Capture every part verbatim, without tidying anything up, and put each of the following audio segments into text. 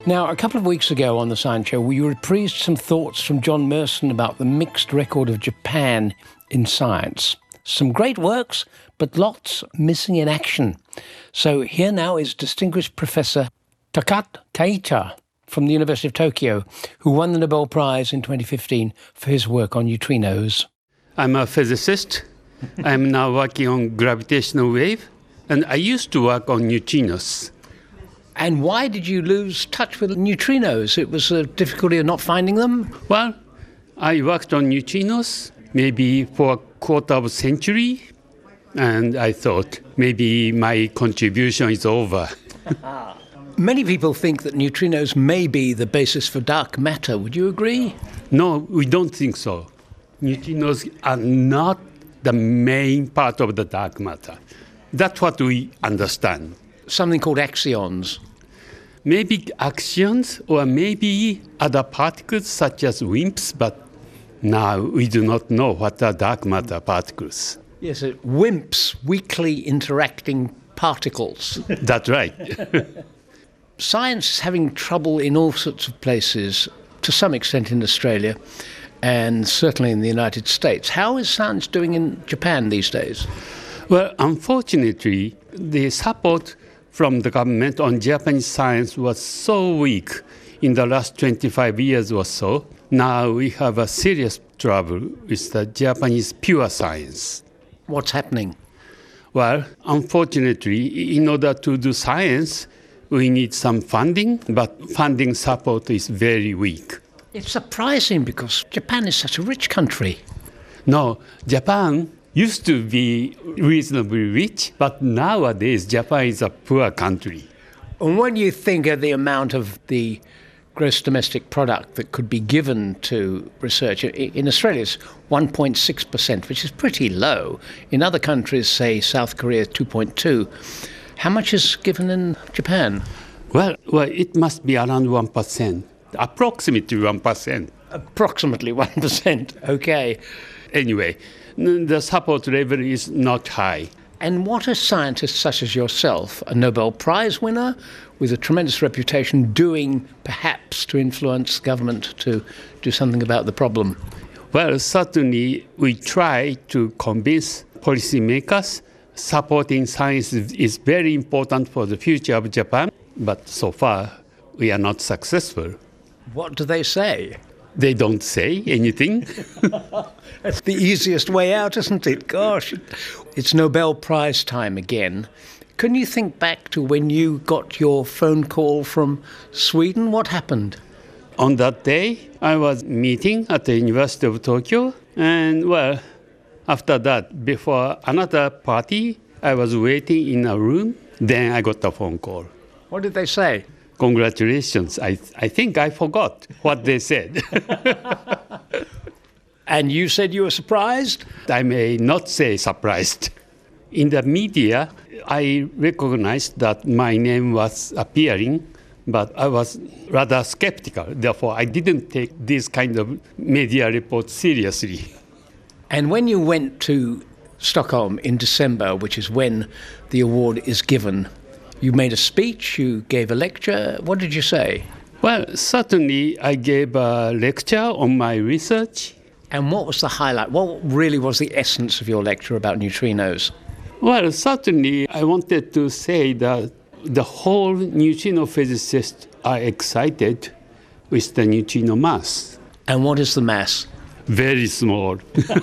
Now, a couple of weeks ago on The Science Show, we reprised some thoughts from John Merson about the mixed record of Japan in science. Some great works, but lots missing in action. So here now is distinguished Professor Takata Kaita from the University of Tokyo, who won the Nobel Prize in twenty fifteen for his work on neutrinos. I'm a physicist. I'm now working on gravitational wave, and I used to work on neutrinos. And why did you lose touch with neutrinos? It was a difficulty of not finding them? Well, I worked on neutrinos maybe for a quarter of a century, and I thought maybe my contribution is over. Many people think that neutrinos may be the basis for dark matter. Would you agree? No, we don't think so. Neutrinos are not the main part of the dark matter. That's what we understand. Something called axions. Maybe axions or maybe other particles such as WIMPs, but now we do not know what are dark matter particles. Yes, uh, WIMPs, weakly interacting particles. That's right. Science is having trouble in all sorts of places, to some extent in Australia and certainly in the United States. How is science doing in Japan these days? Well, unfortunately, the support from the government on Japanese science was so weak in the last twenty-five years or so. Now we have a serious trouble with the Japanese pure science. What's happening? Well, unfortunately, in order to do science, we need some funding, but funding support is very weak. It's surprising because Japan is such a rich country. No, Japan used to be reasonably rich, but nowadays Japan is a poor country. And when you think of the amount of the gross domestic product that could be given to research, in Australia it's one point six percent, which is pretty low. In other countries, say South Korea, two point two. How much is given in Japan? Well, well, it must be around one percent, approximately one percent. Approximately one percent, okay. Anyway, the support level is not high. And what are scientists such as yourself, a Nobel Prize winner with a tremendous reputation, doing perhaps to influence government to do something about the problem? Well, certainly we try to convince policymakers supporting science is very important for the future of Japan, but so far we are not successful. What do they say? They don't say anything. That's the easiest way out, isn't it? Gosh. It's Nobel Prize time again. Can you think back to when you got your phone call from Sweden? What happened? On that day, I was meeting at the University of Tokyo, and well, after that, before another party, I was waiting in a room. Then I got a phone call. What did they say? Congratulations. I I think I forgot what they said. And you said you were surprised? I may not say surprised. In the media, I recognized that my name was appearing, but I was rather skeptical. Therefore, I didn't take this kind of media reports seriously. And when you went to Stockholm in December, which is when the award is given, you made a speech, you gave a lecture. What did you say? Well, certainly I gave a lecture on my research. And what was the highlight? What really was the essence of your lecture about neutrinos? Well, certainly I wanted to say that the whole neutrino physicists are excited with the neutrino mass. And what is the mass? Very small.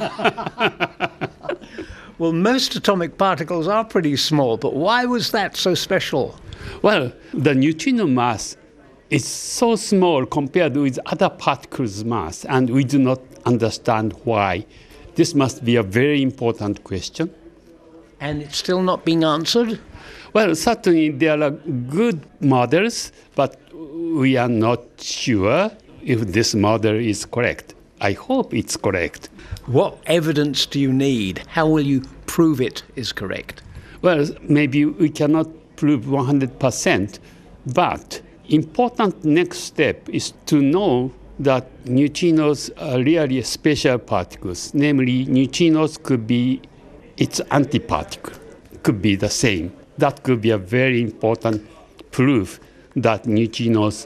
Well, most atomic particles are pretty small, but why was that so special? Well, the neutrino mass is so small compared with other particles' mass, and we do not understand why. This must be a very important question. And it's still not being answered? Well, certainly there are good models, but we are not sure if this model is correct. I hope it's correct. What evidence do you need? How will you prove it is correct? Well, maybe we cannot prove one hundred percent, but important next step is to know that neutrinos are really special particles. Namely, neutrinos could be its antiparticle, could be the same. That could be a very important proof that neutrinos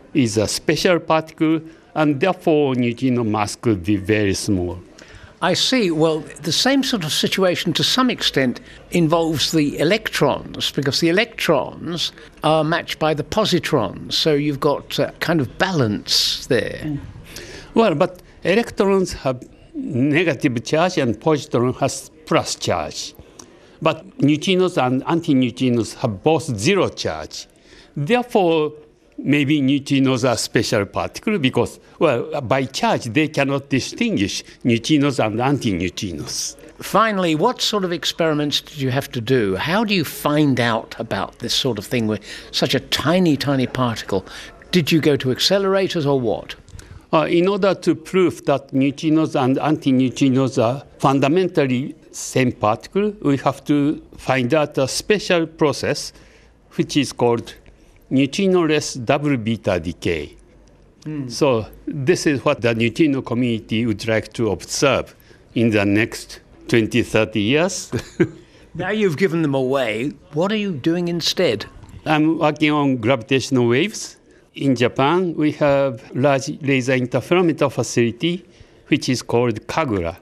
is a special particle, and therefore neutrino mass could be very small. I see. Well, the same sort of situation to some extent involves the electrons, because the electrons are matched by the positrons, so you've got a kind of balance there. Well, but electrons have negative charge and positron has plus charge. But neutrinos and antineutrinos have both zero charge. Therefore, maybe neutrinos are special particles because, well, by charge they cannot distinguish neutrinos and antineutrinos. Finally, what sort of experiments did you have to do? How do you find out about this sort of thing with such a tiny, tiny particle? Did you go to accelerators or what? Uh, in order to prove that neutrinos and antineutrinos are fundamentally same particle, we have to find out a special process which is called neutrino-less double beta decay. Mm. So this is what the neutrino community would like to observe in the next twenty, thirty years. Now you've given them away. What are you doing instead? I'm working on gravitational waves. In Japan, we have large laser interferometer facility, which is called KAGRA.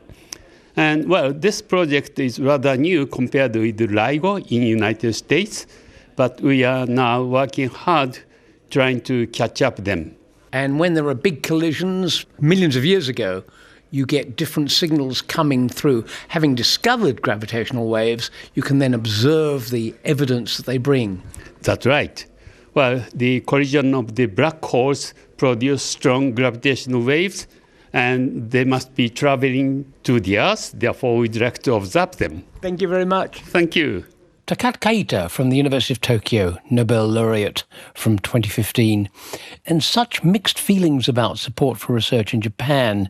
And well, this project is rather new compared with LIGO in the United States, but we are now working hard trying to catch up them. And when there are big collisions, millions of years ago, you get different signals coming through. Having discovered gravitational waves, you can then observe the evidence that they bring. That's right. Well, the collision of the black holes produce strong gravitational waves, and they must be traveling to the Earth. Therefore, we'd like to observe them. Thank you very much. Thank you. Takata Kaita from the University of Tokyo, Nobel laureate from twenty fifteen. And such mixed feelings about support for research in Japan.